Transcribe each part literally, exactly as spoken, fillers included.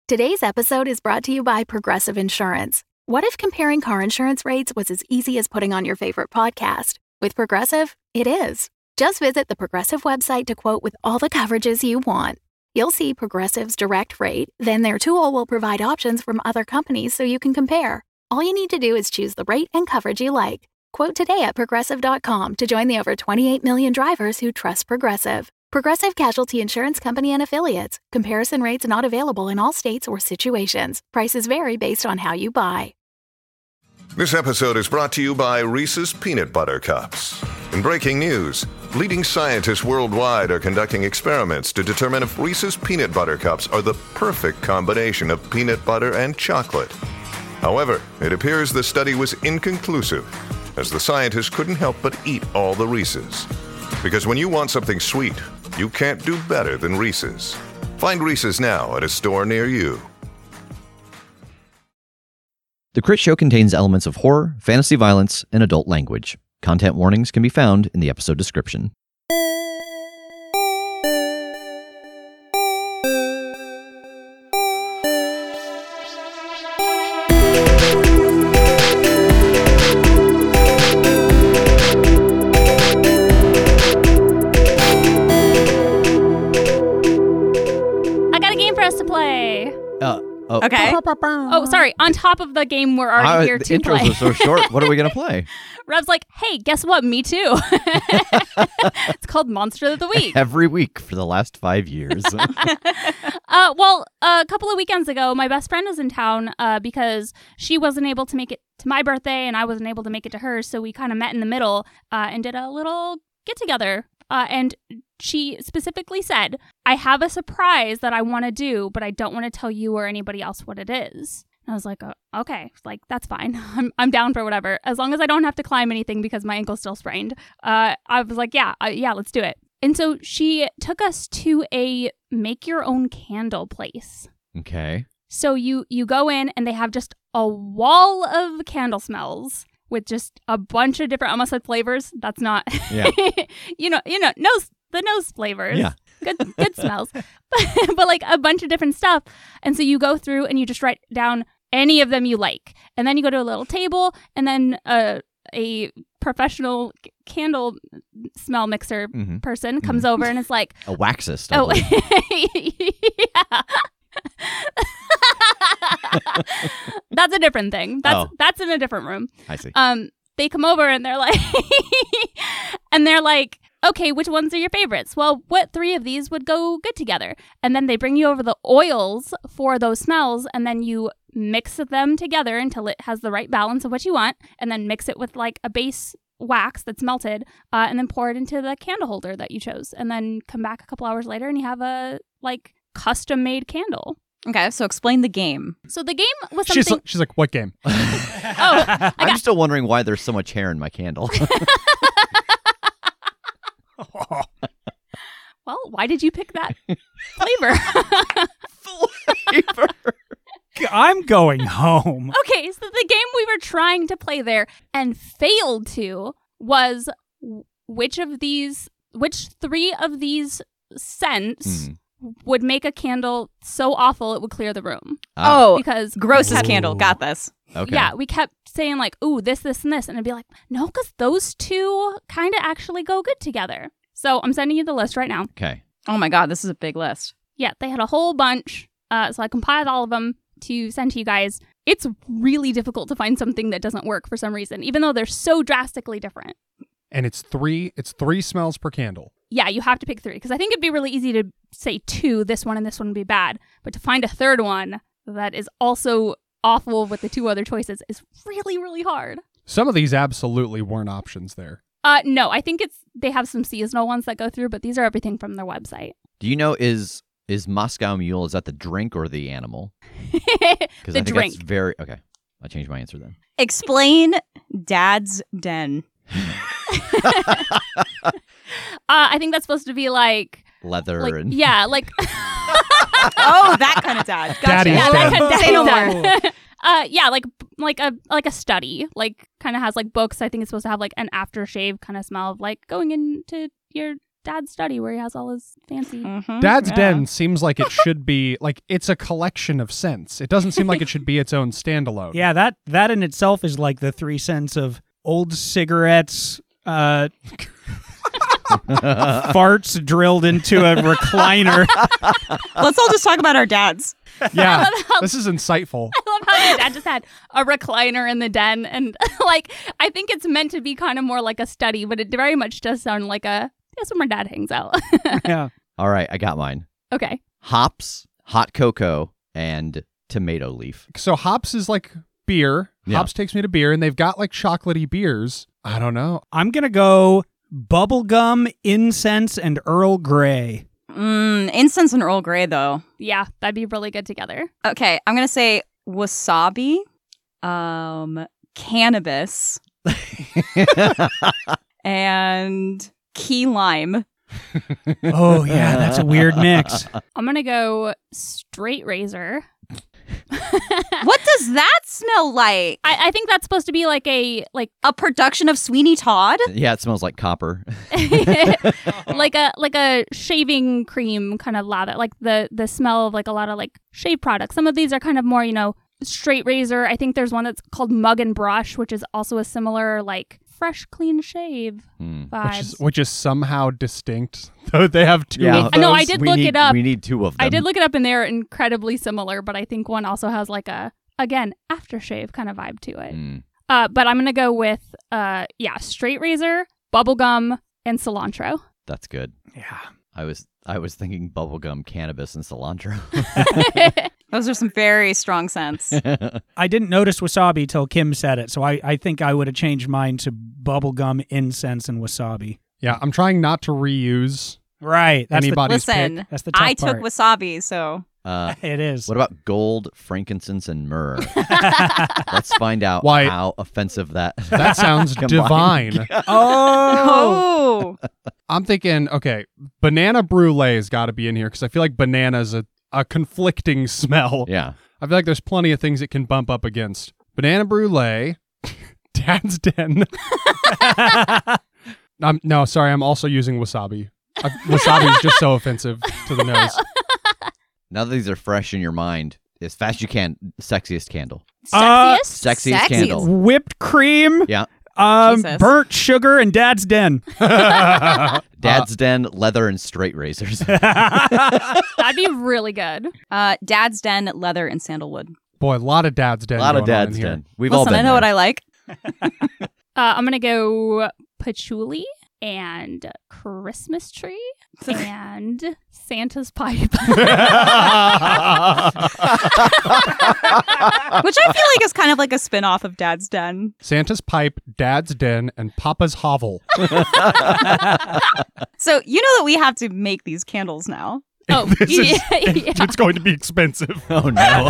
Today's episode is brought to you by Progressive Insurance. What if comparing car insurance rates was as easy as putting on your favorite podcast? With Progressive, it is. Just visit the Progressive website to quote with all the coverages you want. You'll see Progressive's direct rate, then their tool will provide options from other companies so you can compare. All you need to do is choose the rate and coverage you like. Quote today at Progressive dot com to join the over twenty-eight million drivers who trust Progressive. Progressive Casualty Insurance Company and Affiliates. Comparison rates not available in all states or situations. Prices vary based on how you buy. This episode is brought to you by Reese's Peanut Butter Cups. In breaking news, leading scientists worldwide are conducting experiments to determine if Reese's Peanut Butter Cups are the perfect combination of peanut butter and chocolate. However, it appears the study was inconclusive, as the scientists couldn't help but eat all the Reese's. Because when you want something sweet, you can't do better than Reese's. Find Reese's now at a store near you. The Crit Show contains elements of horror, fantasy violence, and adult language. Content warnings can be found in the episode description. I got a game for us to play. Uh, oh. Okay. Oh, sorry. On top of the game we're already Uh, here the to intros play. are so short. What are we going to play? Rev's like, hey, guess what? Me too. It's called Monster of the Week. Every week for the last five years. uh, well, a couple of weekends ago, my best friend was in town uh, because she wasn't able to make it to my birthday and I wasn't able to make it to hers. So we kind of met in the middle uh, and did a little get-together. Uh, and she specifically said, I have a surprise that I want to do, but I don't want to tell you or anybody else what it is. And I was like, oh, okay, like, that's fine. I'm I'm down for whatever. As long as I don't have to climb anything because my ankle's still sprained. Uh, I was like, yeah, uh, yeah, let's do it. And so she took us to a make your own candle place. Okay. So you, you go in and they have just a wall of candle smells with just a bunch of different, I almost said flavors. That's not, Yeah. you know, you know, nose, the nose flavors. Yeah. Good, good smells. But, but like a bunch of different stuff. And so you go through and you just write down any of them you like. And then you go to a little table and then uh, a professional c- candle smell mixer Mhm. person comes Mhm. over and it's like, A waxist. I oh, believe. yeah. That's a different thing. That's Oh. that's in a different room. I see. Um, they come over and they're like, and they're like, okay, which ones are your favorites? Well, what three of these would go good together? And then they bring you over the oils for those smells, and then you mix them together until it has the right balance of what you want, and then mix it with like a base wax that's melted, uh, and then pour it into the candle holder that you chose, and then come back a couple hours later and you have a like custom made candle. Okay, so explain the game. So the game was She's, something. she's like, what game? oh, I I'm got, still wondering why there's so much hair in my candle. well, why did you pick that flavor? Flavor. I'm going home. Okay, so the game we were trying to play there and failed to was which of these, which three of these scents Mm. would make a candle so awful it would clear the room. Ah, Oh, Because grossest Ooh. candle. Got this. okay. yeah, we kept saying like, ooh, this, this, and this. And it'd be like, no, because those two kind of actually go good together. So I'm sending you the list right now. Okay. Oh my God, this is a big list. Yeah, they had a whole bunch. Uh, so I compiled all of them to send to you guys. It's really difficult to find something that doesn't work for some reason, even though they're so drastically different. And it's three. It's three smells per candle. Yeah, you have to pick three, because I think it'd be really easy to say two, this one and this one would be bad. But to find a third one that is also awful with the two other choices is really, really hard. Some of these absolutely weren't options there. Uh, no, I think it's they have some seasonal ones that go through, but these are everything from their website. Do you know, is is Moscow Mule, is that the drink or the animal? the Because I think drink. that's very... Okay. I'll change my answer then. Explain Dad's Den. uh, I think that's supposed to be like, Leather like and... yeah, like Oh, that kind of dad. Gotcha. Daddy's yeah, that Den. kind of Say no dad. more. uh, yeah, like like a like a study, like kind of has like books. I think it's supposed to have like an aftershave kind of smell of like going into your dad's study where he has all his fancy. Mhm, Dad's yeah. Den seems like it should be like it's a collection of scents. It doesn't seem like it should be its own standalone. Yeah, that that in itself is like the three cents of old cigarettes, uh, farts drilled into a recliner. Let's all just talk about our dads. Yeah, I love how- this is insightful. I love how your dad just had a recliner in the den, and like I think it's meant to be kind of more like a study, but it very much does sound like a that's where my dad hangs out. Yeah. All right, I got mine. Okay. Hops, hot cocoa, and tomato leaf. So hops is like beer. Yeah. Hops takes me to beer, and they've got like chocolatey beers. I don't know. I'm going to go bubblegum, incense, and Earl Grey. Mm, incense and Earl Grey, though. Yeah, that'd be really good together. Okay, I'm going to say wasabi, um, cannabis, and key lime. Oh, yeah, that's a weird mix. I'm gonna go straight razor. What does that smell like? I, I think that's supposed to be like a like A production of Sweeney Todd? Yeah, it smells like copper. like a like a shaving cream kind of lather, like the the smell of like a lot of like shave products. Some of these are kind of more, you know, straight razor. I think there's one that's called Mug and Brush, which is also a similar like fresh, clean shave Hmm. vibes. Which is, which is somehow distinct, though they have two Yeah. of I know, I those. did we look need, it up. We need two of them. I did look it up, and they're incredibly similar, but I think one also has like a again aftershave kind of vibe to it. Mm. Uh, but I'm gonna go with uh yeah, straight razor, bubblegum, and cilantro. That's good. Yeah. I was I was thinking bubblegum, cannabis, and cilantro. Those are some very strong scents. I didn't notice wasabi till Kim said it, so I, I think I would have changed mine to bubblegum, incense, and wasabi. Yeah, I'm trying not to reuse Right. That's anybody's Listen, pick. That's the tough I took part. wasabi, so uh, the It is. what about gold, frankincense, and myrrh? Let's find out Why- how offensive that That sounds combined. divine. Oh. oh, I'm thinking, okay, banana brulee's got to be in here because I feel like banana's a, a conflicting smell. Yeah. I feel like there's plenty of things it can bump up against. Banana brulee, Dad's Den. I'm, no, sorry, I'm also using wasabi. Uh, wasabi is just so offensive to the nose. Now that these are fresh in your mind, as fast as you can, sexiest candle. Uh, Sexiest? Sexiest Sexiest. candle. Whipped cream, Yeah. um, Jesus. burnt sugar, and Dad's Den. Dad's Den, leather, and straight razors. That'd be really good. uh, Dad's Den, leather, and sandalwood. Boy, a lot of Dad's Den. A lot of going on Dad's in here. Den. We've all Listen, been I know what there. I like. Uh, I'm gonna go patchouli and Christmas tree and Santa's pipe. Which I feel like is kind of like a spin-off of Dad's Den. Santa's Pipe, Dad's Den, and Papa's Hovel. So you know that we have to make these candles now. Oh, This is- yeah, yeah. It's going to be expensive. Oh, no.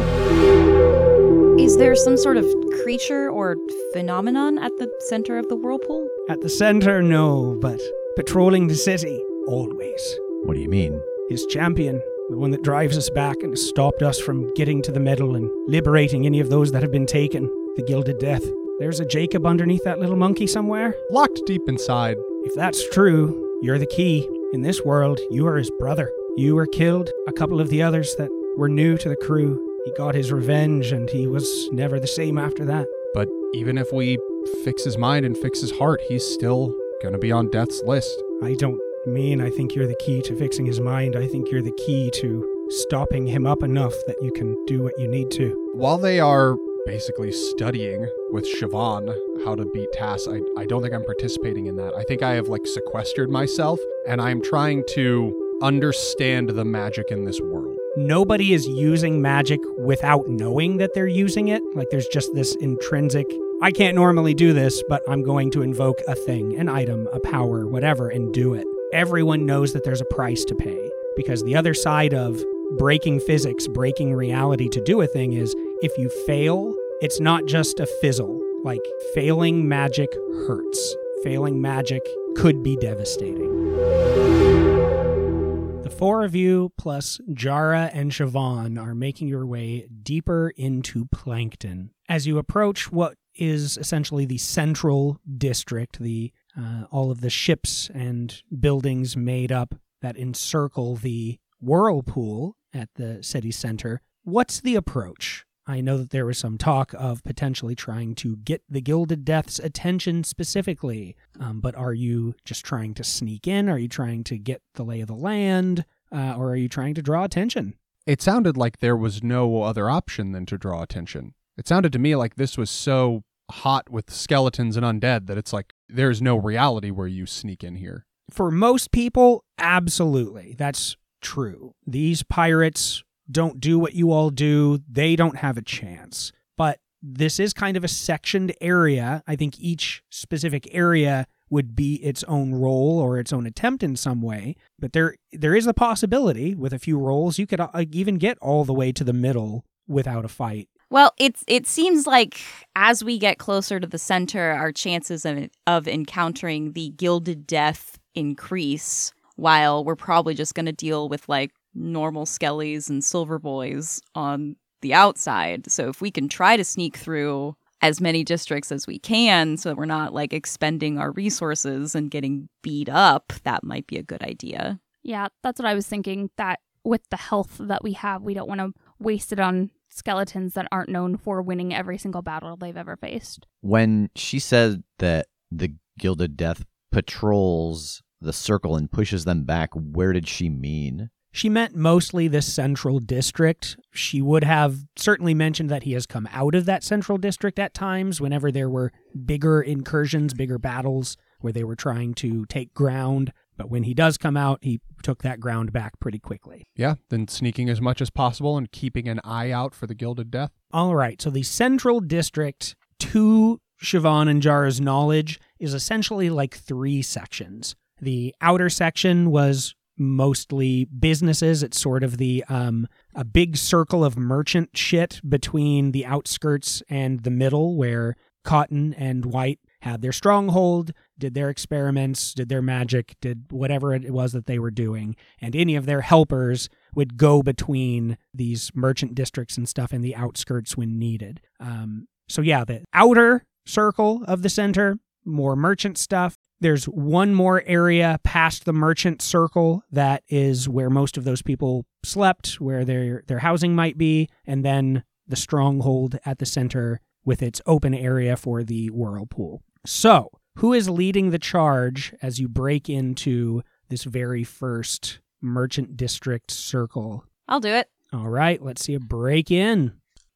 Is there some sort of creature or phenomenon at the center of the whirlpool? At the center, no, but patrolling the city, always. What do you mean? His champion, the one that drives us back and has stopped us from getting to the medal and liberating any of those that have been taken, the Gilded Death. There's a Jacob underneath that little monkey somewhere. Locked deep inside. If that's true, you're the key. In this world, you are his brother. You were killed. A couple of the others that were new to the crew. He got his revenge, and he was never the same after that. But even if we fix his mind and fix his heart, he's still going to be on death's list. I don't mean I think you're the key to fixing his mind. I think you're the key to stopping him up enough that you can do what you need to. While they are basically studying with Siobhan how to beat Tass, I, I don't think I'm participating in that. I think I have like sequestered myself, and I'm trying to understand the magic in this world. Nobody is using magic without knowing that they're using it. Like there's just this intrinsic, I can't normally do this, but I'm going to invoke a thing, an item, a power, whatever, and do it. Everyone knows that there's a price to pay, because the other side of breaking physics, breaking reality to do a thing is if you fail, it's not just a fizzle. Like failing magic hurts. Failing magic could be devastating. The four of you, plus Jara and Siobhan, are making your way deeper into Plankton. As you approach what is essentially the central district, the uh, all of the ships and buildings made up that encircle the whirlpool at the city center. What's the approach? I know that there was some talk of potentially trying to get the Gilded Death's attention specifically, um, but are you just trying to sneak in? Are you trying to get the lay of the land? Uh, or are you trying to draw attention? It sounded like there was no other option than to draw attention. It sounded to me like this was so hot with skeletons and undead that it's like there's no reality where you sneak in here. For most people, absolutely. That's true. These pirates don't do what you all do. They don't have a chance. But this is kind of a sectioned area. I think each specific area would be its own role or its own attempt in some way. But there, there is a possibility with a few rolls you could uh, even get all the way to the middle without a fight. Well, it's it seems like as we get closer to the center, our chances of of encountering the Gilded Death increase, while we're probably just going to deal with like normal skellies and silver boys on the outside. So if we can try to sneak through as many districts as we can so that we're not like expending our resources and getting beat up, that might be a good idea. Yeah, that's what I was thinking, that with the health that we have, we don't want to waste it on skeletons that aren't known for winning every single battle they've ever faced. When she said that the Gilded Death patrols the circle and pushes them back, where did she mean? She meant mostly this central district. She would have certainly mentioned that he has come out of that central district at times whenever there were bigger incursions, bigger battles where they were trying to take ground. But when he does come out, he took that ground back pretty quickly. Yeah, then sneaking as much as possible and keeping an eye out for the Gilded Death. All right, so the central district, to Siobhan and Jara's knowledge, is essentially like three sections. The outer section was mostly businesses. It's sort of the um, a big circle of merchant shit between the outskirts and the middle, where Cotton and White had their stronghold, did their experiments, did their magic, did whatever it was that they were doing. And any of their helpers would go between these merchant districts and stuff in the outskirts when needed. Um, so yeah, the outer circle of the center, more merchant stuff. There's one more area past the merchant circle that is where most of those people slept, where their their housing might be, and then the stronghold at the center with its open area for the whirlpool. So, who is leading the charge as you break into this very first merchant district circle? I'll do it. All right, let's see a break in.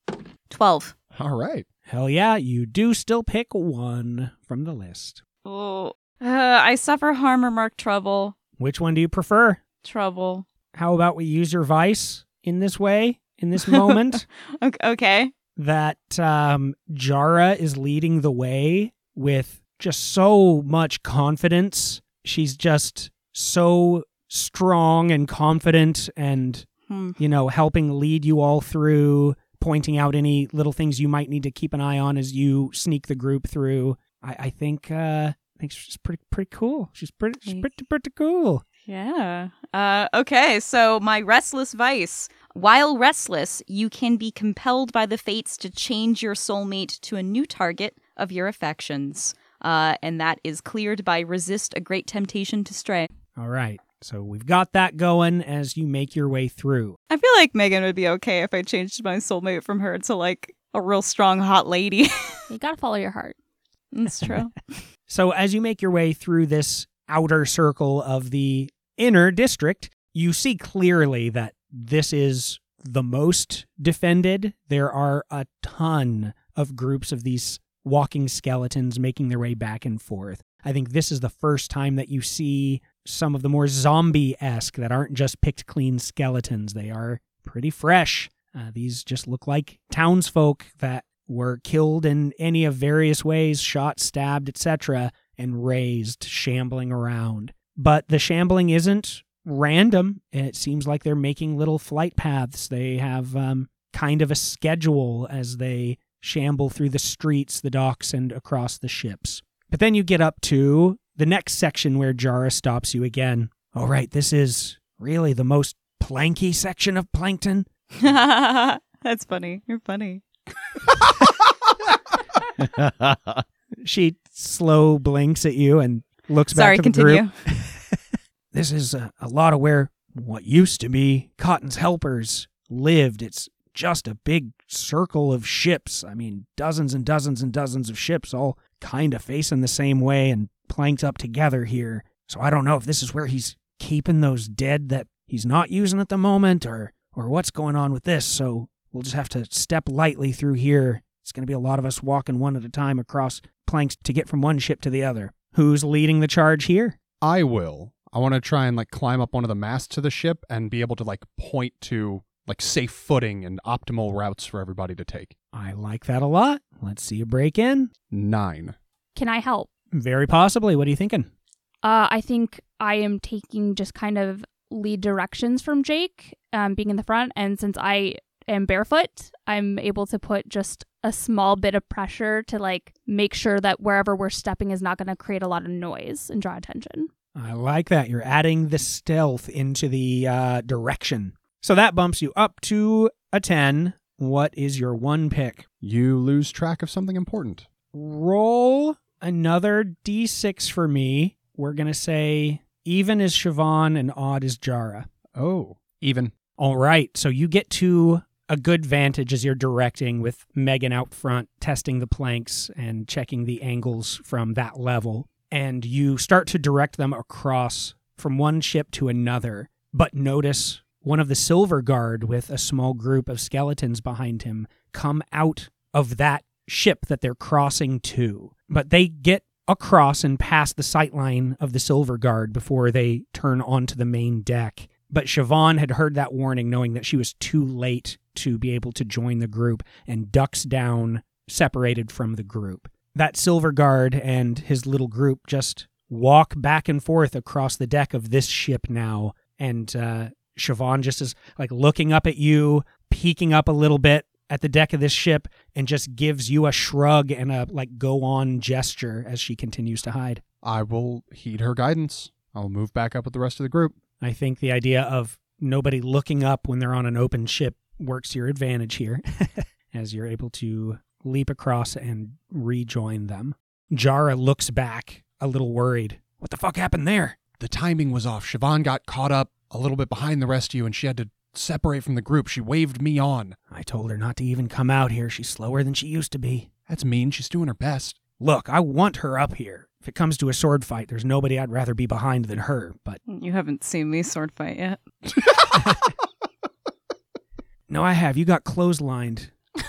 twelve. All right. Hell yeah, you do still pick one from the list. Oh, uh, I suffer harm or mark trouble. Which one do you prefer? Trouble. How about we use your vice in this way, in this moment? Okay. That um, Jara is leading the way with just so much confidence. She's just so strong and confident and, hmm. you know, helping lead you all through, pointing out any little things you might need to keep an eye on as you sneak the group through. I, I think uh, I think she's pretty pretty cool. She's pretty she's pretty pretty cool. Yeah. Uh, okay, so my restless vice. While restless, you can be compelled by the fates to change your soulmate to a new target of your affections. Uh, and that is cleared by resist a great temptation to stray. All right. So we've got that going as you make your way through. I feel like Megan would be okay if I changed my soulmate from her to like a real strong hot lady. You gotta follow your heart. That's true. So as you make your way through this outer circle of the inner district, you see clearly that this is the most defended. There are a ton of groups of these walking skeletons making their way back and forth. I think this is the first time that you see some of the more zombie-esque that aren't just picked clean skeletons. They are pretty fresh. Uh, these just look like townsfolk that were killed in any of various ways, shot, stabbed, et cetera, and raised, shambling around. But the shambling isn't random. It seems like they're making little flight paths. They have um, kind of a schedule as they shamble through the streets, the docks, and across the ships. But then you get up to the next section where Jara stops you again. All right, this is really the most planky section of Plankton. That's funny. You're funny. She slow blinks at you and looks Sorry, back to the continue. group. This is a, a lot of where what used to be Cotton's helpers lived. It's just a big circle of ships. I mean, dozens and dozens and dozens of ships all kind of facing the same way and planked up together here. So I don't know if this is where he's keeping those dead that he's not using at the moment or, or what's going on with this. So we'll just have to step lightly through here. It's going to be a lot of us walking one at a time across planks to get from one ship to the other. Who's leading the charge here? I will. I want to try and like climb up one of the masts of the ship and be able to like point to like safe footing and optimal routes for everybody to take. I like that a lot. Let's see you break in. Nine. Can I help? Very possibly. What are you thinking? Uh, I think I am taking just kind of lead directions from Jake, um, being in the front. And since I am barefoot, I'm able to put just a small bit of pressure to like make sure that wherever we're stepping is not going to create a lot of noise and draw attention. I like that. You're adding the stealth into the uh, direction. So that bumps you up to a ten. What is your one pick? You lose track of something important. Roll another d six for me. We're going to say even is Siobhan and odd is Jara. Oh, even. All right. So you get to a good vantage as you're directing with Megan out front, testing the planks and checking the angles from that level. And you start to direct them across from one ship to another. But notice one of the Silver Guard with a small group of skeletons behind him come out of that ship that they're crossing to. But they get across and past the sightline of the Silver Guard before they turn onto the main deck. But Siobhan had heard that warning, knowing that she was too late to be able to join the group, and ducks down, separated from the group. That Silver Guard and his little group just walk back and forth across the deck of this ship now, and uh, Siobhan just is like looking up at you, peeking up a little bit at the deck of this ship, and just gives you a shrug and a like go on gesture as she continues to hide. I will heed her guidance. I'll move back up with the rest of the group. I think the idea of nobody looking up when they're on an open ship works to your advantage here, as you're able to leap across and rejoin them. Jara looks back, a little worried. What the fuck happened there? The timing was off. Siobhan got caught up a little bit behind the rest of you, and she had to separate from the group. She waved me on. I told her not to even come out here. She's slower than she used to be. That's mean. She's doing her best. Look, I want her up here. If it comes to a sword fight, there's nobody I'd rather be behind than her, but... You haven't seen me sword fight yet. No, I have. You got clotheslined.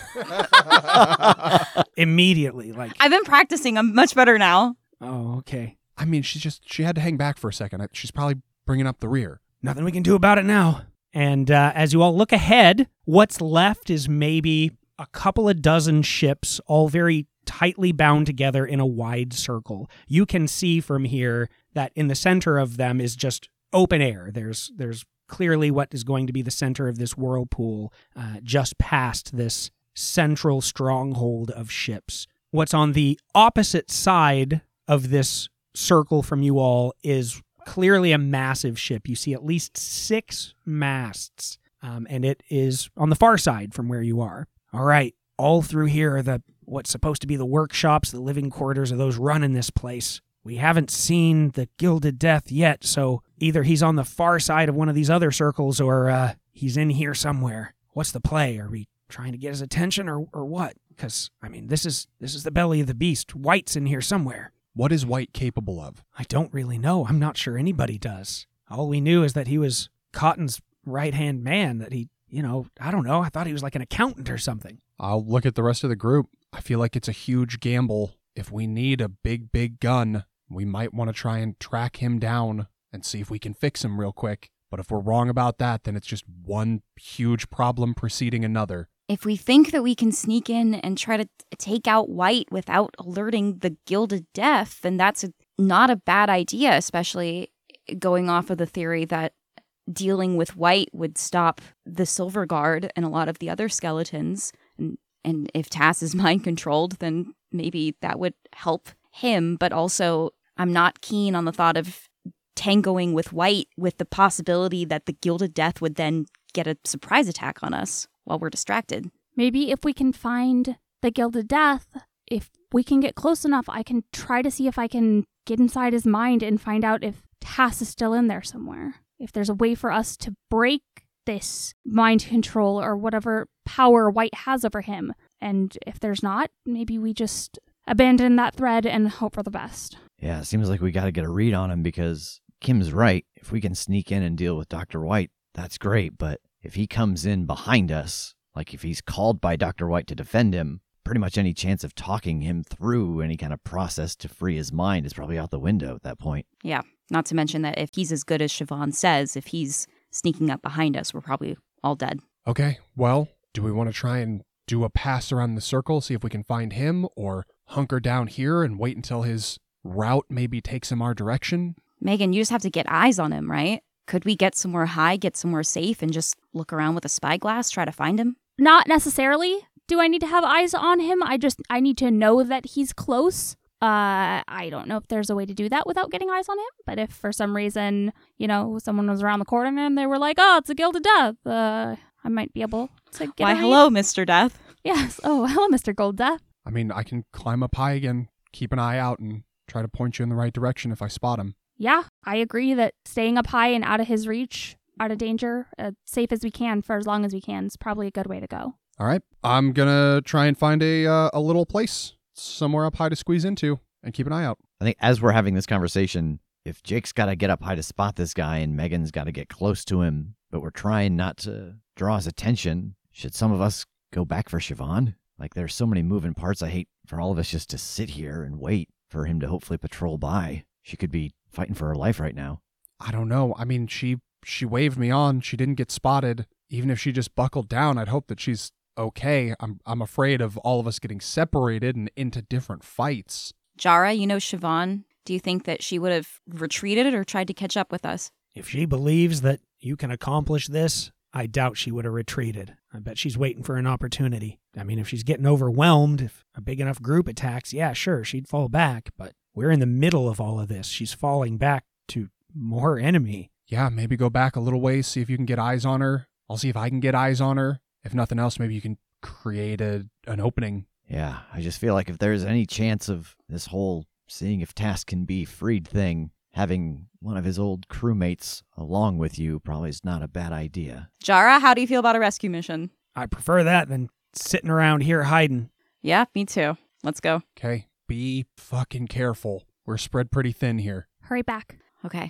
Immediately, like... I've been practicing. I'm much better now. Oh, okay. I mean, she just, she had to hang back for a second. She's probably bringing up the rear. Nothing we can do about it now. And uh, as you all look ahead, what's left is maybe a couple of dozen ships, all very tightly bound together in a wide circle. You can see from here that in the center of them is just open air. There's there's clearly what is going to be the center of this whirlpool, uh, just past this central stronghold of ships. What's on the opposite side of this circle from you all is clearly a massive ship. You see at least six masts, um, and it is on the far side from where you are. All right, all through here are the what's supposed to be the workshops, the living quarters of those running this place. We haven't seen the Gilded Death yet, so either he's on the far side of one of these other circles or uh, he's in here somewhere. What's the play? Are we trying to get his attention or or what? Because, I mean, this is this is the belly of the beast. White's in here somewhere. What is White capable of? I don't really know. I'm not sure anybody does. All we knew is that he was Cotton's right-hand man, that he, you know, I don't know. I thought he was like an accountant or something. I'll look at the rest of the group. I feel like it's a huge gamble. If we need a big, big gun, we might want to try and track him down and see if we can fix him real quick. But if we're wrong about that, then it's just one huge problem preceding another. If we think that we can sneak in and try to take out White without alerting the Gilded Death, then that's a, not a bad idea, especially going off of the theory that dealing with White would stop the Silver Guard and a lot of the other skeletons. And, and if Tass is mind-controlled, then maybe that would help him. But also, I'm not keen on the thought of tangoing with White with the possibility that the Gilded Death would then get a surprise attack on us while we're distracted. Maybe if we can find the Gilded Death if we can get close enough, I can try to see if I can get inside his mind and find out if Tass is still in there somewhere. If there's a way for us to break this mind control or whatever power White has over him. And if there's not, maybe we just abandon that thread and hope for the best. Yeah, it seems like we got to get a read on him because Kim's right. If we can sneak in and deal with Doctor White, that's great. But if he comes in behind us, like if he's called by Doctor White to defend him, pretty much any chance of talking him through any kind of process to free his mind is probably out the window at that point. Yeah, not to mention that if he's as good as Siobhan says, if he's sneaking up behind us, we're probably all dead. Okay, well, do we want to try and do a pass around the circle, see if we can find him, or hunker down here and wait until his route maybe takes him our direction? Megan, you just have to get eyes on him, right? Could we get somewhere high, get somewhere safe, and just look around with a spyglass, try to find him? Not necessarily. Do I need to have eyes on him? I just, I need to know that he's close. Uh, I don't know if there's a way to do that without getting eyes on him. But if for some reason, you know, someone was around the corner and they were like, oh, it's a Gilded Death, uh, I might be able to get Why, a read. hello, Mister Death. Yes. Oh, hello, Mister Gold Death. I mean, I can climb up high again, keep an eye out, and try to point you in the right direction if I spot him. Yeah, I agree that staying up high and out of his reach, out of danger, uh, safe as we can for as long as we can is probably a good way to go. All right, I'm gonna try and find a uh, a little place somewhere up high to squeeze into and keep an eye out. I think as we're having this conversation, if Jake's got to get up high to spot this guy and Megan's got to get close to him, but we're trying not to draw his attention, should some of us go back for Siobhan? Like, there's so many moving parts. I hate for all of us just to sit here and wait for him to hopefully patrol by. She could be fighting for her life right now. I don't know. I mean, she she waved me on. She didn't get spotted. Even if she just buckled down, I'd hope that she's okay. I'm I'm afraid of all of us getting separated and into different fights. Jara, you know Siobhan. Do you think that she would have retreated or tried to catch up with us? If she believes that you can accomplish this, I doubt she would have retreated. I bet she's waiting for an opportunity. I mean, if she's getting overwhelmed, if a big enough group attacks, yeah, sure, she'd fall back. But we're in the middle of all of this. She's falling back to more enemy. Yeah, maybe go back a little ways, see if you can get eyes on her. I'll see if I can get eyes on her. If nothing else, maybe you can create a an opening. Yeah, I just feel like if there's any chance of this whole seeing if Tass can be freed thing, having one of his old crewmates along with you probably is not a bad idea. Jara, how do you feel about a rescue mission? I prefer that than sitting around here hiding. Yeah, me too. Let's go. Okay, be fucking careful. We're spread pretty thin here. Hurry back. Okay.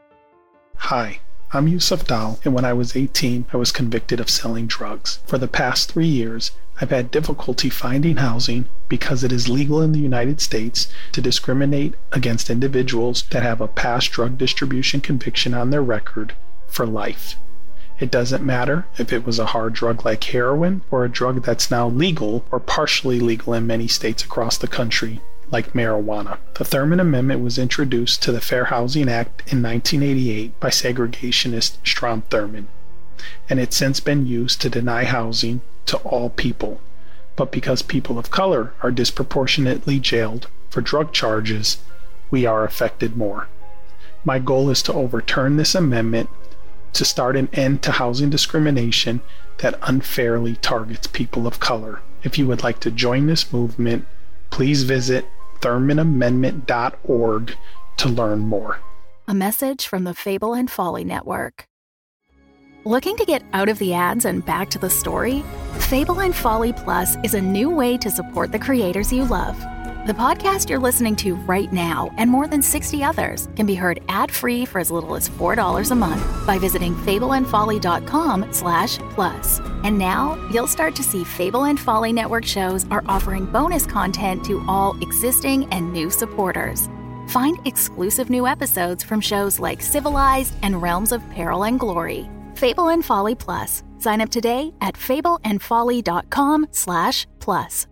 Hi, I'm Yusuf Dal, and when I was eighteen, I was convicted of selling drugs. For the past three years, I've had difficulty finding housing because it is legal in the United States to discriminate against individuals that have a past drug distribution conviction on their record for life. It doesn't matter if it was a hard drug like heroin or a drug that's now legal or partially legal in many states across the country, like marijuana. The Thurman Amendment was introduced to the Fair Housing Act in nineteen eighty-eight by segregationist Strom Thurmond, and it's since been used to deny housing to all people. But because people of color are disproportionately jailed for drug charges, we are affected more. My goal is to overturn this amendment to start an end to housing discrimination that unfairly targets people of color. If you would like to join this movement, please visit thurman amendment dot org to learn more. A message from the Fable and Folly Network. Looking to get out of the ads and back to the story? Fable and Folly Plus is a new way to support the creators you love. The podcast you're listening to right now and more than sixty others can be heard ad-free for as little as four dollars a month by visiting fable and folly dot com slash plus. And now you'll start to see Fable and Folly Network shows are offering bonus content to all existing and new supporters. Find exclusive new episodes from shows like Civilized and Realms of Peril and Glory. Fable and Folly Plus. Sign up today at fable and folly dot com slash plus.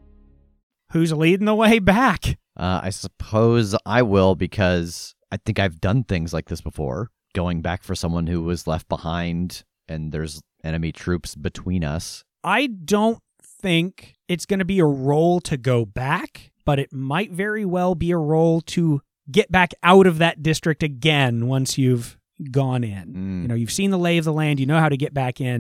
Who's leading the way back? Uh, I suppose I will, because I think I've done things like this before, going back for someone who was left behind and there's enemy troops between us. I don't think it's going to be a roll to go back, but it might very well be a roll to get back out of that district again once you've gone in. Mm. You know, you've seen the lay of the land, you know how to get back in, but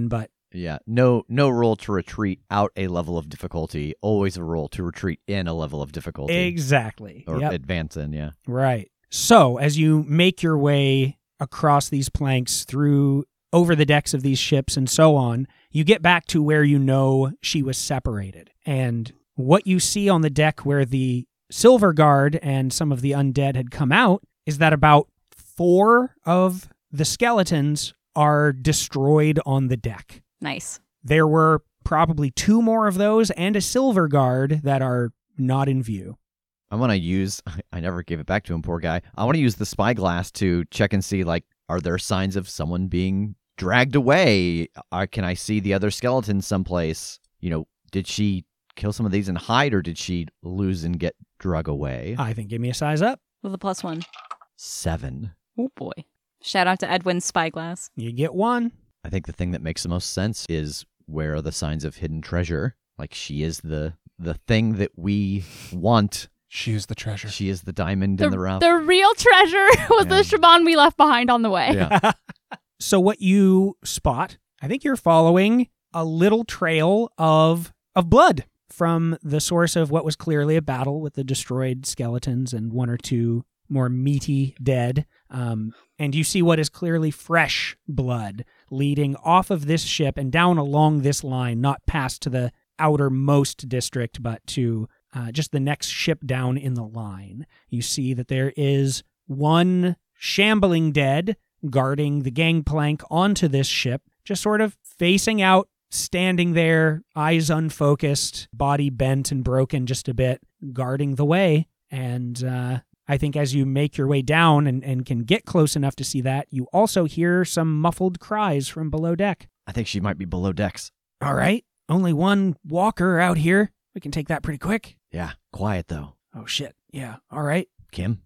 Yeah, no no rule to retreat out a level of difficulty, always a rule to retreat in a level of difficulty. Exactly. Or Yep. advance in, yeah. Right. So, as you make your way across these planks through over the decks of these ships and so on, you get back to where you know she was separated. And what you see on the deck where the Silver Guard and some of the undead had come out is that about four of the skeletons are destroyed on the deck. Nice. There were probably two more of those and a Silver Guard that are not in view. I want to use, I never gave it back to him, poor guy. I want to use the spyglass to check and see, like, are there signs of someone being dragged away? Uh, can I see the other skeletons someplace? You know, did she kill some of these and hide, or did she lose and get drug away? I think give me a size up. With a plus one. Seven. Oh, boy. Shout out to Edwin's spyglass. You get one. I think the thing that makes the most sense is where are the signs of hidden treasure? Like, she is the the thing that we want. She is the treasure. She is the diamond The, in the rough. the real treasure was Yeah. the Siobhan we left behind on the way. Yeah. So what you spot, I think you're following a little trail of of blood from the source of what was clearly a battle with the destroyed skeletons and one or two more meaty dead. Um, and you see what is clearly fresh blood leading off of this ship and down along this line, not past to the outermost district, but to uh, just the next ship down in the line. You see that there is one shambling dead guarding the gangplank onto this ship, just sort of facing out, standing there, eyes unfocused, body bent and broken just a bit, guarding the way. And uh, I think as you make your way down and, and can get close enough to see that, you also hear some muffled cries from below deck. I think she might be below decks. All right, only one walker out here. We can take that pretty quick. Yeah, quiet though. Oh, shit. Yeah, all right. Kim?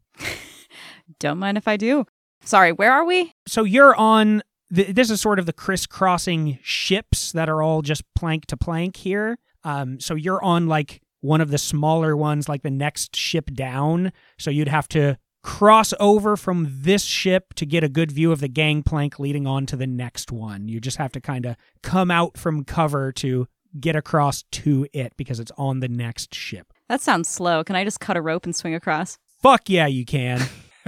Don't mind if I do. Sorry, where are we? So you're on, th- this is sort of the crisscrossing ships that are all just plank to plank here. Um, so you're on like one of the smaller ones, like the next ship down. So you'd have to cross over from this ship to get a good view of the gangplank leading on to the next one. You just have to kind of come out from cover to get across to it because it's on the next ship. That sounds slow. Can I just cut a rope and swing across? Fuck yeah, you can.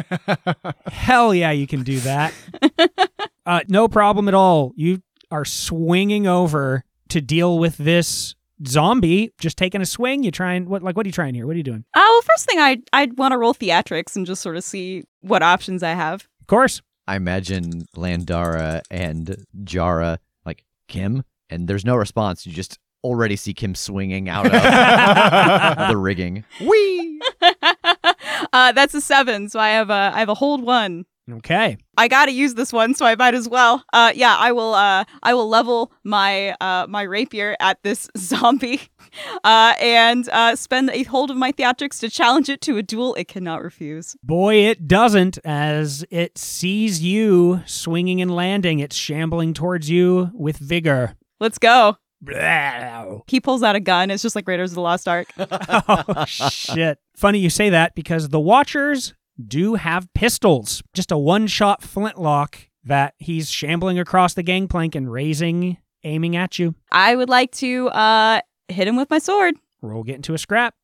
Hell yeah, you can do that. Uh, no problem at all. You are swinging over to deal with this zombie. Just taking a swing. You trying what? Like, what are you trying here? What are you doing? Oh, well, first thing I I'd want to roll theatrics and just sort of see what options I have. Of course. I imagine Landara and Jara, like, Kim? And there's no response. You just already see Kim swinging out of the rigging. Whee! uh, that's a seven, so I have a I have a hold one. Okay. I gotta use this one, so I might as well. Uh, yeah, I will. Uh, I will level my uh my rapier at this zombie, uh, and uh, spend a hold of my theatrics to challenge it to a duel it cannot refuse. Boy, it doesn't. As it sees you swinging and landing, it's shambling towards you with vigor. Let's go. Blah. He pulls out a gun. It's just like Raiders of the Lost Ark. Oh, shit. Funny you say that because the Watchers do have pistols. Just a one-shot flintlock that he's shambling across the gangplank and raising, aiming at you. I would like to uh hit him with my sword. Roll get into a scrap.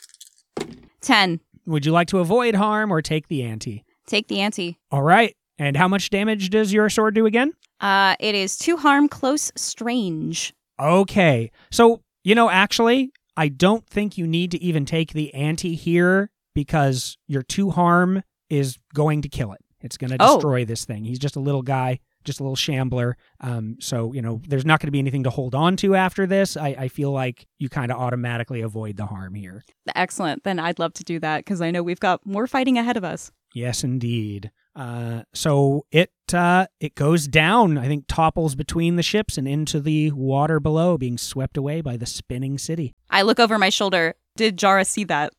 Ten. Would you like to avoid harm or take the ante? Take the ante. All right. And how much damage does your sword do again? Uh, it is two harm, close, strange. Okay. So, you know, actually, I don't think you need to even take the ante here because your two harm is going to kill it. It's going to Oh. destroy this thing. He's just a little guy, just a little shambler. Um, so, you know, there's not going to be anything to hold on to after this. I, I feel like you kind of automatically avoid the harm here. Excellent. Then I'd love to do that because I know we've got more fighting ahead of us. Yes, indeed. Uh, so it uh, it goes down, I think topples between the ships and into the water below, being swept away by the spinning city. I look over my shoulder. Did Jara see that?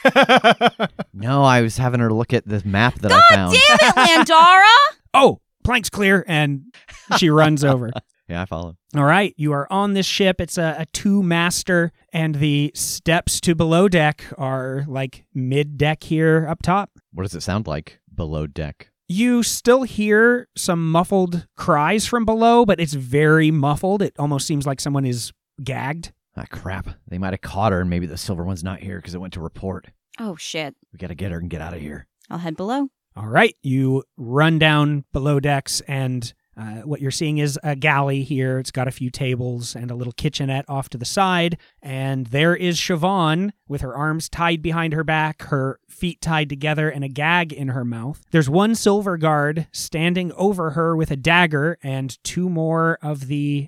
No, I was having her look at the map that God I found. damn it, Landara! Oh, plank's clear, and she runs over. Yeah, I follow. All right, you are on this ship. It's a, a two-master, and the steps to below deck are like mid-deck here up top. What does it sound like below deck? You still hear some muffled cries from below, but it's very muffled. It almost seems like someone is gagged. Ah, crap. They might have caught her, and maybe the silver one's not here because it went to report. Oh, shit. We gotta get her and get out of here. I'll head below. All right, you run down below decks, and uh, what you're seeing is a galley here. It's got a few tables and a little kitchenette off to the side, and there is Siobhan with her arms tied behind her back, her feet tied together, and a gag in her mouth. There's one silver guard standing over her with a dagger, and two more of the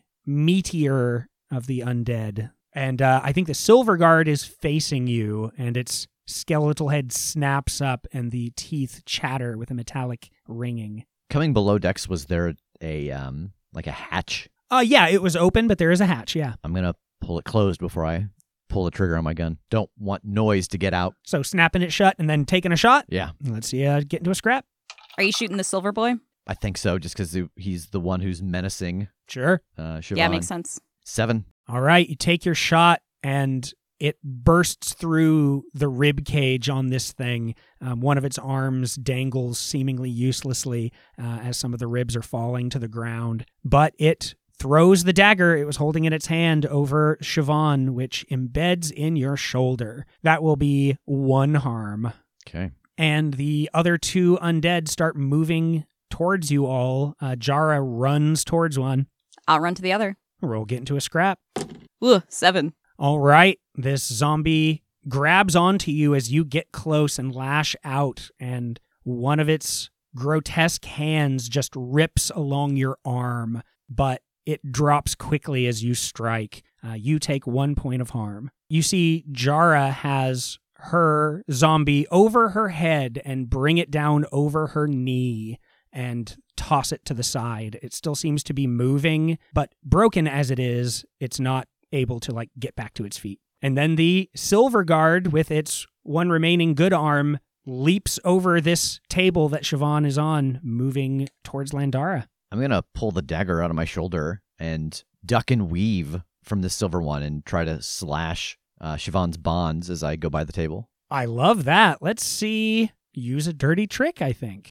meteor of the undead. And uh, I think the silver guard is facing you, and its skeletal head snaps up, and the teeth chatter with a metallic ringing. Coming below decks, was there a, um, like a hatch? Uh, yeah, it was open, but there is a hatch, yeah. I'm gonna pull it closed before I pull the trigger on my gun. Don't want noise to get out. So snapping it shut and then taking a shot? Yeah. Let's see, uh, get into a scrap. Are you shooting the silver boy? I think so, just because he's the one who's menacing Sure. uh, Siobhan. Yeah, makes sense. Seven. All right, you take your shot, and it bursts through the rib cage on this thing. Um, one of its arms dangles seemingly uselessly uh, as some of the ribs are falling to the ground. But it throws the dagger it was holding in its hand over Siobhan, which embeds in your shoulder. That will be one harm. Okay. And the other two undead start moving towards you all. Uh, Jara runs towards one. I'll run to the other. Roll get into a scrap. Ooh, seven. All right, this zombie grabs onto you as you get close and lash out, and one of its grotesque hands just rips along your arm, but it drops quickly as you strike. Uh, you take one point of harm. You see Jara has her zombie over her head and bring it down over her knee and toss it to the side. It still seems to be moving, but broken as it is, it's not able to like get back to its feet. And then the silver guard with its one remaining good arm leaps over this table that Siobhan is on, moving towards Landara. I'm going to pull the dagger out of my shoulder and duck and weave from the silver one and try to slash uh, Siobhan's bonds as I go by the table. I love that. Let's see. Use a dirty trick, I think.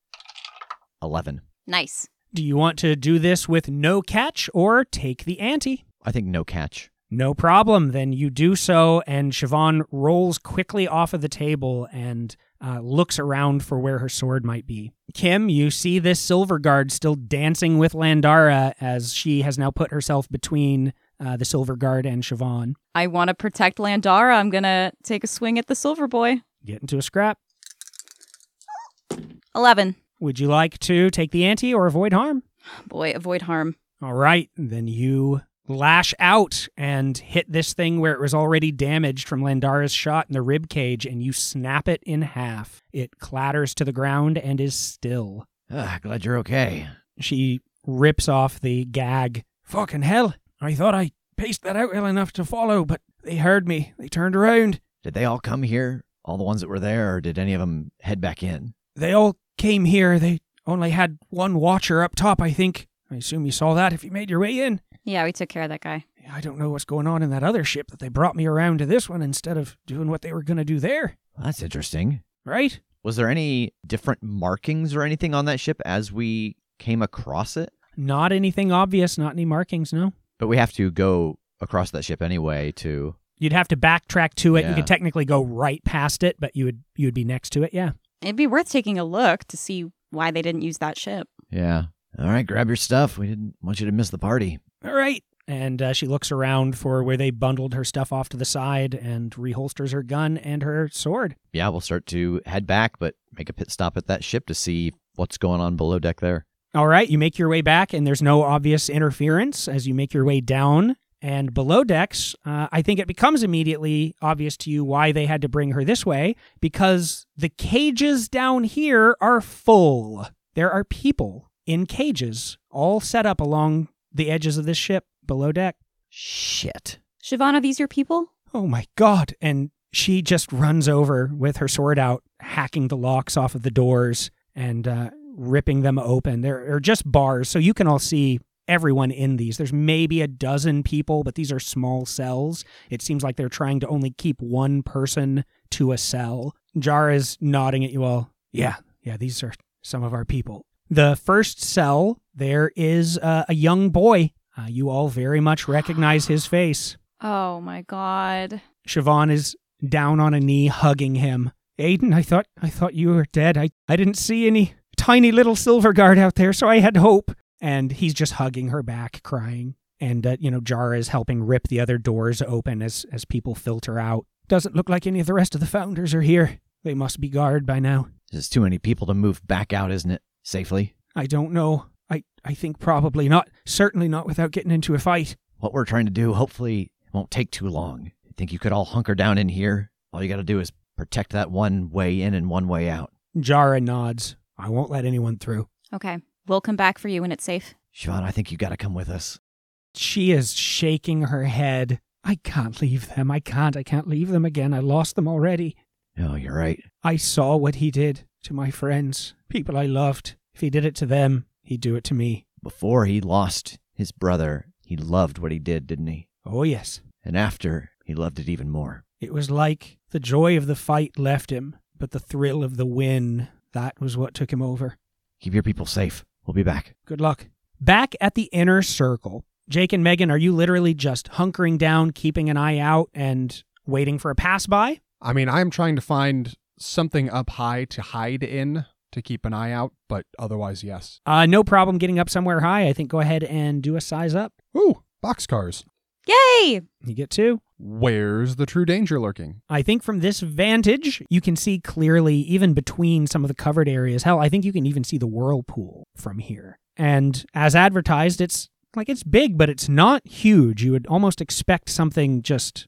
eleven. Nice. Do you want to do this with no catch or take the ante? I think no catch. No problem. Then you do so, and Siobhan rolls quickly off of the table and uh, looks around for where her sword might be. Kim, you see this silver guard still dancing with Landara as she has now put herself between uh, the silver guard and Siobhan. I want to protect Landara. I'm going to take a swing at the silver boy. Get into a scrap. eleven. Would you like to take the ante or avoid harm? Boy, avoid harm. All right, then you lash out and hit this thing where it was already damaged from Landara's shot in the rib cage, and you snap it in half. It clatters to the ground and is still. Ah, glad you're okay. She rips off the gag. Fucking hell, I thought I paced that out well enough to follow, but they heard me. They turned around. Did they all come here? All the ones that were there, or did any of them head back in? They all came here. They only had one watcher up top, I think. I assume you saw that if you made your way in. Yeah, we took care of that guy. I don't know what's going on in that other ship that they brought me around to this one instead of doing what they were going to do there. Well, that's interesting. Right? Was there any different markings or anything on that ship as we came across it? Not anything obvious, not any markings, no. But we have to go across that ship anyway to... You'd have to backtrack to it. Yeah. You could technically go right past it, but you would you would be next to it, yeah. It'd be worth taking a look to see why they didn't use that ship. Yeah. All right, grab your stuff. We didn't want you to miss the party. All right. And uh, she looks around for where they bundled her stuff off to the side and reholsters her gun and her sword. Yeah, we'll start to head back, but make a pit stop at that ship to see what's going on below deck there. All right, you make your way back, and there's no obvious interference as you make your way down. And below decks, uh, I think it becomes immediately obvious to you why they had to bring her this way, because the cages down here are full. There are people in cages, all set up along the edges of this ship below deck. Shit. Siobhan, are these your people? Oh my god. And she just runs over with her sword out, hacking the locks off of the doors and uh, ripping them open. There are just bars, so you can all see everyone in these. There's maybe a dozen people, but these are small cells. It seems like they're trying to only keep one person to a cell. Jara's nodding at you all. Yeah, yeah, these are some of our people. The first cell, there is uh, a young boy. Uh, you all very much recognize his face. Oh my god. Siobhan is down on a knee hugging him. Aiden, I thought I thought you were dead. I, I didn't see any tiny little Silverguard out there, so I had hope. And he's just hugging her back, crying. And, uh, you know, Jara is helping rip the other doors open as, as people filter out. Doesn't look like any of the rest of the Founders are here. They must be guarded by now. There's too many people to move back out, isn't it? Safely? I don't know. I, I think probably not. Certainly not without getting into a fight. What we're trying to do, hopefully, won't take too long. I think you could all hunker down in here. All you gotta do is protect that one way in and one way out. Jara nods. I won't let anyone through. Okay. We'll come back for you when it's safe. Siobhan, I think you gotta come with us. She is shaking her head. I can't leave them. I can't. I can't leave them again. I lost them already. No, you're right. I saw what he did to my friends, people I loved. If he did it to them, he'd do it to me. Before he lost his brother, he loved what he did, didn't he? Oh, yes. And after, he loved it even more. It was like the joy of the fight left him, but the thrill of the win, that was what took him over. Keep your people safe. We'll be back. Good luck. Back at the inner circle, Jake and Megan, are you literally just hunkering down, keeping an eye out, and waiting for a pass-by? I mean, I'm trying to find something up high to hide in to keep an eye out, but otherwise, yes. Uh, no problem getting up somewhere high. I think go ahead and do a size up. Ooh, boxcars. Yay! You get two. Where's the true danger lurking? I think from this vantage, you can see clearly, even between some of the covered areas. Hell, I think you can even see the whirlpool from here. And as advertised, it's like it's big, but it's not huge. You would almost expect something just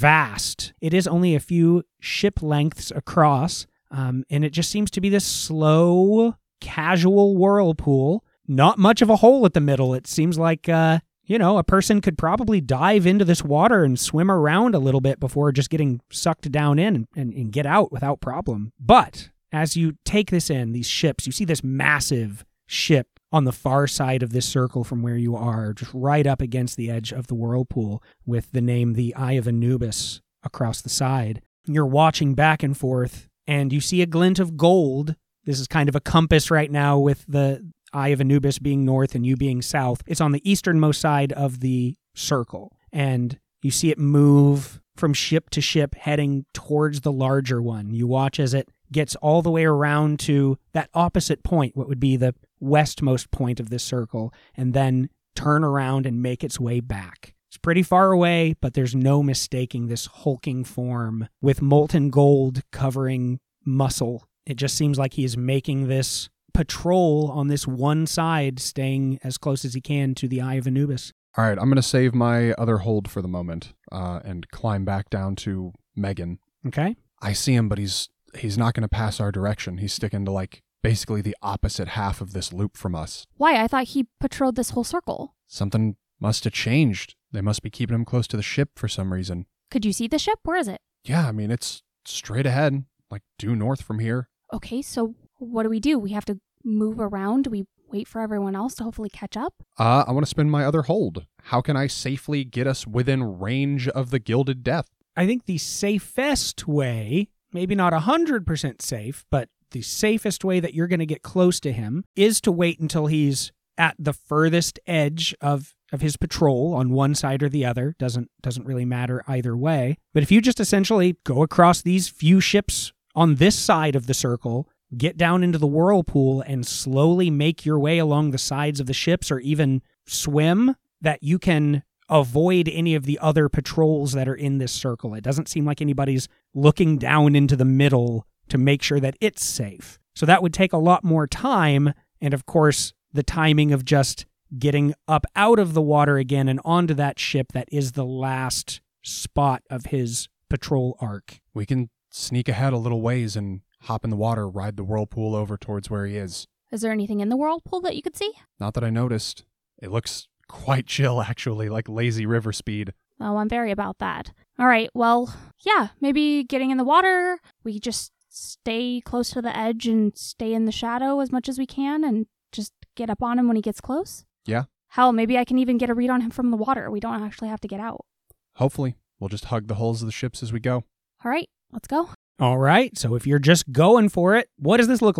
vast. It is only a few ship lengths across, um, and it just seems to be this slow, casual whirlpool. Not much of a hole at the middle. It seems like, uh, you know, a person could probably dive into this water and swim around a little bit before just getting sucked down in and, and, and get out without problem. But as you take this in, these ships, you see this massive ship on the far side of this circle from where you are, just right up against the edge of the whirlpool with the name the Eye of Anubis across the side. You're watching back and forth, and you see a glint of gold. This is kind of a compass right now with the Eye of Anubis being north and you being south. It's on the easternmost side of the circle, and you see it move from ship to ship heading towards the larger one. You watch as it gets all the way around to that opposite point, what would be the westmost point of this circle, and then turn around and make its way back. It's pretty far away, but there's no mistaking this hulking form with molten gold covering muscle. It just seems like he is making this patrol on this one side, staying as close as he can to the Eye of Anubis. All right, I'm going to save my other hold for the moment uh, and climb back down to Megan. Okay. I see him, but he's he's not going to pass our direction. He's sticking to, like, basically the opposite half of this loop from us. Why? I thought he patrolled this whole circle. Something must have changed. They must be keeping him close to the ship for some reason. Could you see the ship? Where is it? Yeah, I mean, it's straight ahead, like due north from here. Okay, so what do we do? We have to move around? Do we wait for everyone else to hopefully catch up? Uh, I want to spend my other hold. How can I safely get us within range of the Gilded Death? I think the safest way, maybe not one hundred percent safe, but the safest way that you're going to get close to him is to wait until he's at the furthest edge of, of his patrol on one side or the other. Doesn't doesn't really matter either way. But if you just essentially go across these few ships on this side of the circle, get down into the whirlpool and slowly make your way along the sides of the ships or even swim, that you can avoid any of the other patrols that are in this circle. It doesn't seem like anybody's looking down into the middle to make sure that it's safe. So that would take a lot more time, and of course, the timing of just getting up out of the water again and onto that ship that is the last spot of his patrol arc. We can sneak ahead a little ways and hop in the water, ride the whirlpool over towards where he is. Is there anything in the whirlpool that you could see? Not that I noticed. It looks quite chill, actually, like lazy river speed. Oh, I'm very about that. All right, well, yeah, maybe getting in the water, we just stay close to the edge and stay in the shadow as much as we can and just get up on him when he gets close? Yeah. Hell, maybe I can even get a read on him from the water. We don't actually have to get out. Hopefully. We'll just hug the hulls of the ships as we go. All right, let's go. All right, so if you're just going for it, what does this look like?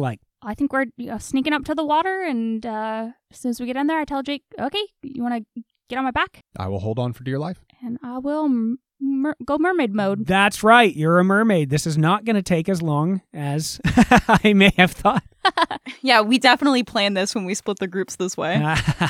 I think we're you know, sneaking up to the water, and uh, as soon as we get in there, I tell Jake, okay, you want to get on my back? I will hold on for dear life. And I will mer- go mermaid mode. That's right. You're a mermaid. This is not going to take as long as I may have thought. Yeah, we definitely planned this when we split the groups this way.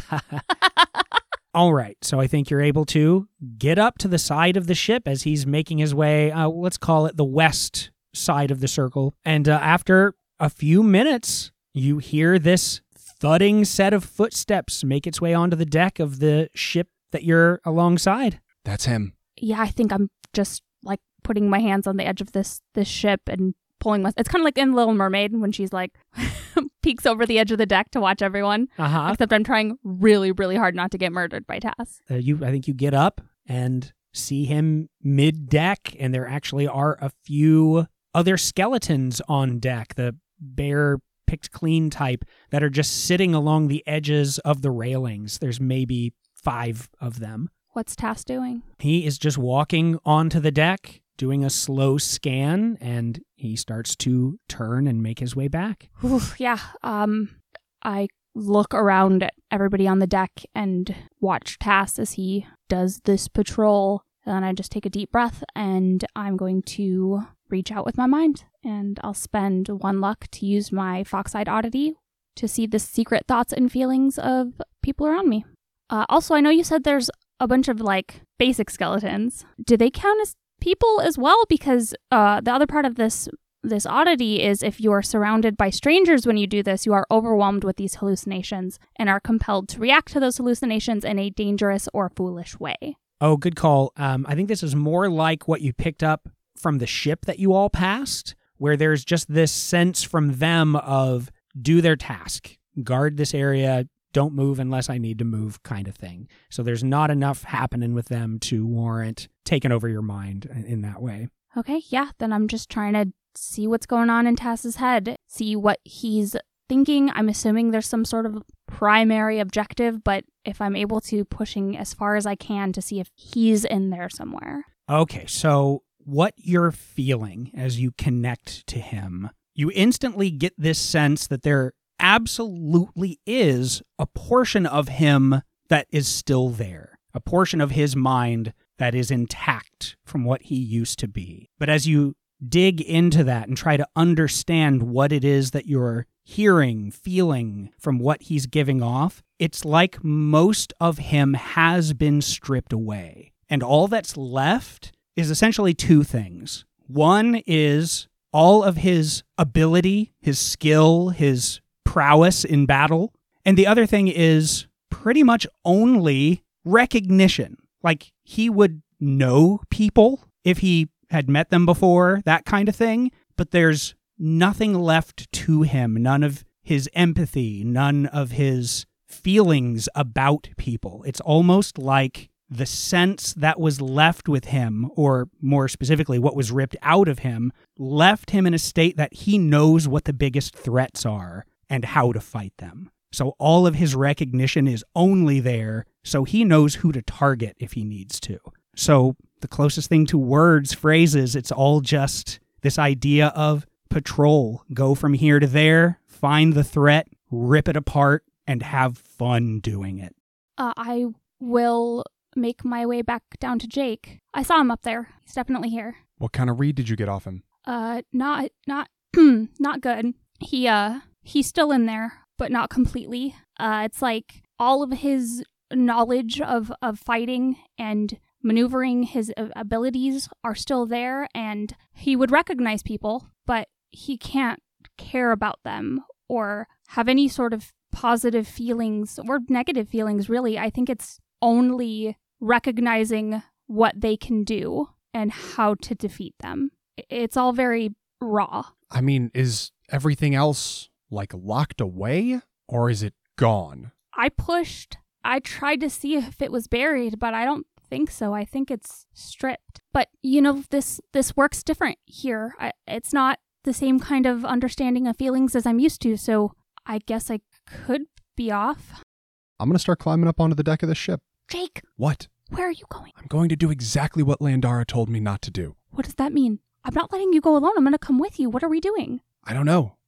All right. So I think you're able to get up to the side of the ship as he's making his way, uh, let's call it the west side of the circle. And uh, after a few minutes, you hear this thudding set of footsteps make its way onto the deck of the ship that you're alongside. That's him. Yeah, I think I'm just like putting my hands on the edge of this this ship and pulling my... It's kind of like in Little Mermaid when she's like peeks over the edge of the deck to watch everyone. Uh-huh. Except I'm trying really, really hard not to get murdered by Tass. Uh, you, I think you get up and see him mid-deck, and there actually are a few other skeletons on deck, the bare picked clean type, that are just sitting along the edges of the railings. There's maybe five of them. What's Tass doing? He is just walking onto the deck, doing a slow scan, and he starts to turn and make his way back. Ooh, yeah. Um, I look around at everybody on the deck and watch Tass as he does this patrol. And I just take a deep breath, and I'm going to reach out with my mind, and I'll spend one luck to use my Fox-eyed oddity to see the secret thoughts and feelings of people around me. Uh, also, I know you said there's a bunch of, like, basic skeletons. Do they count as people as well? Because uh, the other part of this this oddity is if you are surrounded by strangers when you do this, you are overwhelmed with these hallucinations and are compelled to react to those hallucinations in a dangerous or foolish way. Oh, good call. Um, I think this is more like what you picked up from the ship that you all passed, where there's just this sense from them of do their task, guard this area, don't move unless I need to move kind of thing. So there's not enough happening with them to warrant taking over your mind in that way. Okay, yeah, then I'm just trying to see what's going on in Tass's head, see what he's thinking. I'm assuming there's some sort of primary objective, but if I'm able to, pushing as far as I can to see if he's in there somewhere. Okay, so what you're feeling as you connect to him, you instantly get this sense that there absolutely is a portion of him that is still there, a portion of his mind that is intact from what he used to be. But as you dig into that and try to understand what it is that you're hearing, feeling from what he's giving off, it's like most of him has been stripped away. And all that's left is essentially two things. One is all of his ability, his skill, his prowess in battle. And the other thing is pretty much only recognition. Like, he would know people if he had met them before, that kind of thing. But there's nothing left to him, none of his empathy, none of his feelings about people. It's almost like the sense that was left with him, or more specifically, what was ripped out of him, left him in a state that he knows what the biggest threats are and how to fight them. So all of his recognition is only there, so he knows who to target if he needs to. So the closest thing to words, phrases, it's all just this idea of patrol. Go from here to there, find the threat, rip it apart, and have fun doing it. Uh, I will make my way back down to Jake. I saw him up there. He's definitely here. What kind of read did you get off him? Uh, not, not, not good. He, uh, he's still in there, but not completely. Uh, it's like all of his knowledge of, of fighting and maneuvering, his abilities are still there, and he would recognize people, but he can't care about them or have any sort of positive feelings or negative feelings, really. I think it's only recognizing what they can do and how to defeat them. It's all very raw. I mean, is everything else, like, locked away, or is it gone? I pushed. I tried to see if it was buried, but I don't think so. I think it's stripped. But, you know, this this works different here. I, it's not the same kind of understanding of feelings as I'm used to, so I guess I could be off. I'm going to start climbing up onto the deck of the ship. Jake! What? Where are you going? I'm going to do exactly what Landara told me not to do. What does that mean? I'm not letting you go alone. I'm going to come with you. What are we doing? I don't know.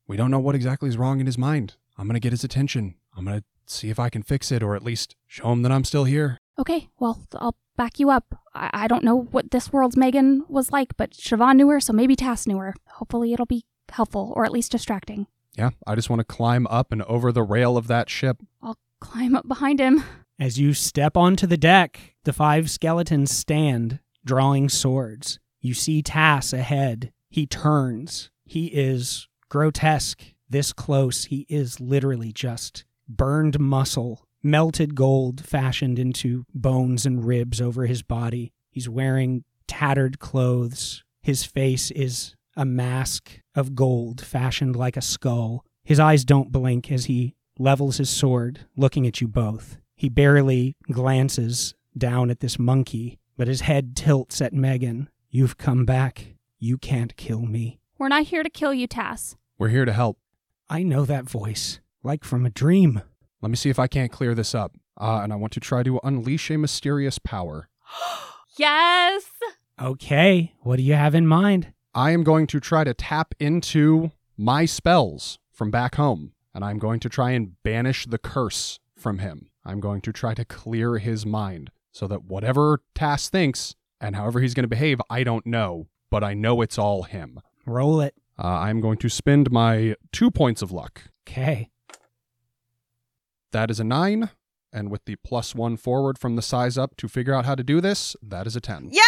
we don't know what exactly is wrong in his mind. I'm going to get his attention. I'm going to see if I can fix it, or at least show him that I'm still here. Okay, well, I'll back you up. I, I don't know what this world's Megan was like, but Siobhan knew her, so maybe Tass knew her. Hopefully it'll be helpful, or at least distracting. Yeah, I just want to climb up and over the rail of that ship. I'll climb up behind him. As you step onto the deck, the five skeletons stand, drawing swords. You see Tass ahead. He turns. He is grotesque. This close, he is literally just burned muscle, melted gold fashioned into bones and ribs over his body. He's wearing tattered clothes. His face is a mask of gold fashioned like a skull. His eyes don't blink as he levels his sword, looking at you both. He barely glances down at this monkey, but his head tilts at Megan. You've come back. You can't kill me. We're not here to kill you, Tass. We're here to help. I know that voice, like from a dream. Let me see if I can't clear this up. Uh, and I want to try to unleash a mysterious power. Yes! Okay, what do you have in mind? I am going to try to tap into my spells from back home, and I'm going to try and banish the curse from him. I'm going to try to clear his mind so that whatever Tass thinks and however he's going to behave, I don't know, but I know it's all him. Roll it. Uh, I'm going to spend my two points of luck. Okay. That is a nine, and with the plus one forward from the size up to figure out how to do this, that is a ten. Yes!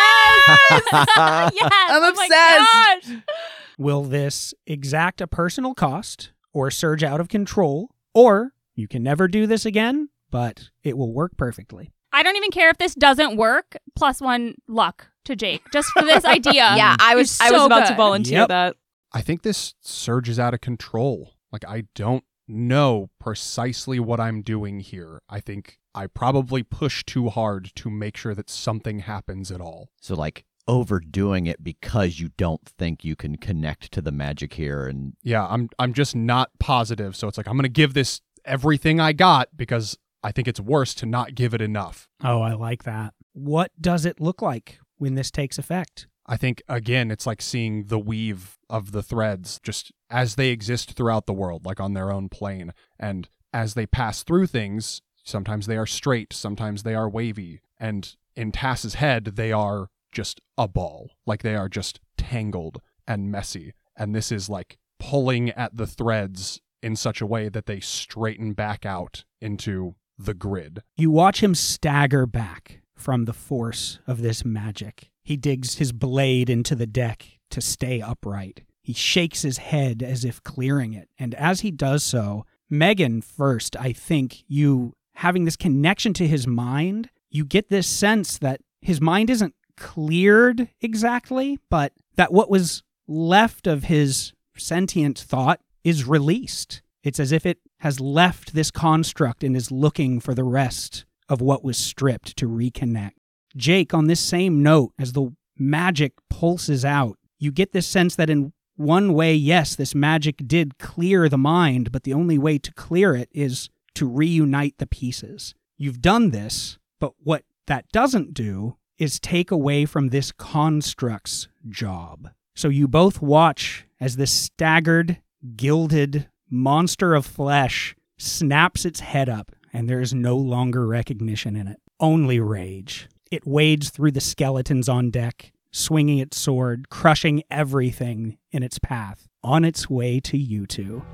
Yes! I'm Oh obsessed. my gosh! Will this exact a personal cost or surge out of control, or you can never do this again, but it will work perfectly? I don't even care if this doesn't work. Plus one luck to Jake, just for this idea. Yeah, I was is I was so about to good. volunteer Yep. that. I think this surges out of control. Like, I don't know precisely what I'm doing here. I think I probably push too hard to make sure that something happens at all. So, like, overdoing it because you don't think you can connect to the magic here. And Yeah, I'm I'm just not positive. So it's like, I'm going to give this everything I got because I think it's worse to not give it enough. Oh, I like that. What does it look like when this takes effect? I think, again, it's like seeing the weave of the threads just as they exist throughout the world, like on their own plane. And as they pass through things, sometimes they are straight, sometimes they are wavy. And in Tass's head, they are just a ball. Like, they are just tangled and messy. And this is like pulling at the threads in such a way that they straighten back out into the grid. You watch him stagger back from the force of this magic. He digs his blade into the deck to stay upright. He shakes his head as if clearing it. And as he does so, Megan, first, I think you, having this connection to his mind, you get this sense that his mind isn't cleared exactly, but that what was left of his sentient thought is released. It's as if it has left this construct and is looking for the rest of what was stripped to reconnect. Jake, on this same note, as the magic pulses out, you get this sense that in one way, yes, this magic did clear the mind, but the only way to clear it is to reunite the pieces. You've done this, but what that doesn't do is take away from this construct's job. So you both watch as this staggered, gilded monster of flesh snaps its head up, and there is no longer recognition in it, only rage. It wades through the skeletons on deck, swinging its sword, crushing everything in its path, on its way to you two.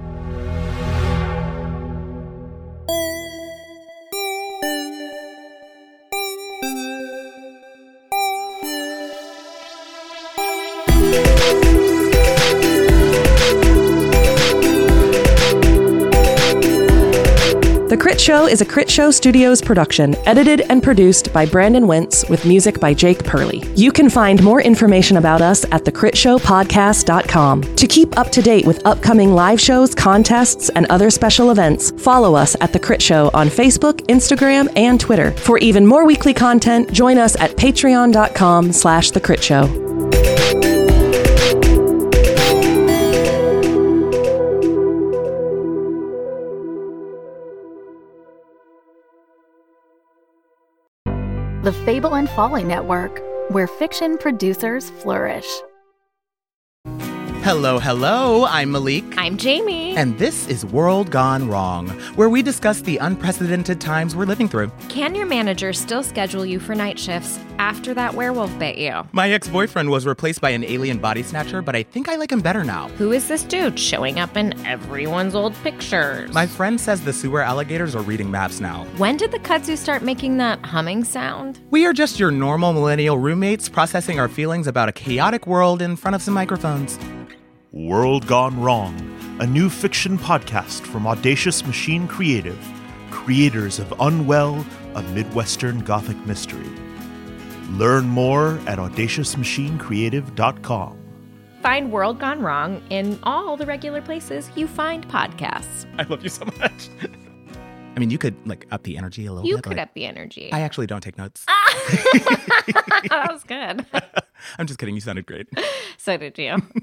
The Crit Show is a Crit Show Studios production, edited and produced by Brandon Wentz with music by Jake Purley. You can find more information about us at the crit show podcast dot com. To keep up to date with upcoming live shows, contests, and other special events, follow us at The Crit Show on Facebook, Instagram, and Twitter. For even more weekly content, join us at patreon dot com slash The Crit Show. The Fable and Folly Network, where fiction producers flourish. Hello, hello, I'm Malik. I'm Jamie. And this is World Gone Wrong, where we discuss the unprecedented times we're living through. Can your manager still schedule you for night shifts after that werewolf bit you? My ex-boyfriend was replaced by an alien body snatcher, but I think I like him better now. Who is this dude showing up in everyone's old pictures? My friend says the sewer alligators are reading maps now. When did the kudzu start making that humming sound? We are just your normal millennial roommates processing our feelings about a chaotic world in front of some microphones. World Gone Wrong, a new fiction podcast from Audacious Machine Creative, creators of Unwell, a Midwestern Gothic mystery. Learn more at audacious machine creative dot com. Find World Gone Wrong in all the regular places you find podcasts. I love you so much. I mean, you could, like, up the energy a little you bit. You could like, up the energy. I actually don't take notes. That was good. I'm just kidding. You sounded great. So did you.